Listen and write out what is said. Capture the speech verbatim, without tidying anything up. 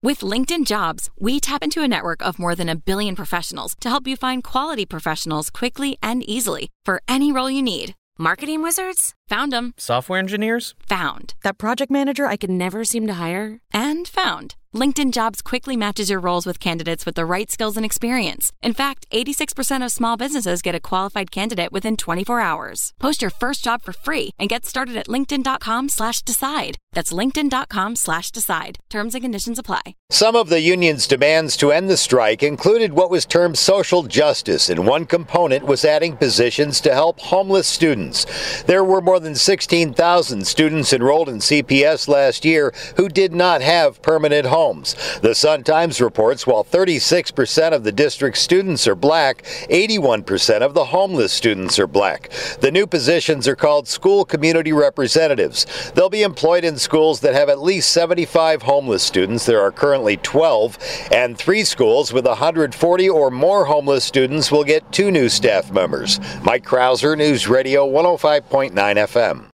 With LinkedIn Jobs, we tap into a network of more than a billion professionals to help you find quality professionals quickly and easily for any role you need. Marketing wizards? Found them. Software engineers? Found. That project manager I could never seem to hire? And found. LinkedIn Jobs quickly matches your roles with candidates with the right skills and experience. In fact, eighty-six percent of small businesses get a qualified candidate within twenty-four hours. Post your first job for free and get started at linkedin.com slash decide. That's linkedin.com slash decide. Terms and conditions apply. Some of the union's demands to end the strike included what was termed social justice, and one component was adding positions to help homeless students. There were more than sixteen thousand students enrolled in C P S last year who did not have permanent homes. The Sun-Times reports while thirty-six percent of the district's students are black, eighty-one percent of the homeless students are black. The new positions are called school community representatives. They'll be employed in schools that have at least seventy-five homeless students. There are currently twelve, and three schools with one hundred forty or more homeless students will get two new staff members. Mike Krauser, News Radio one oh five point nine F M.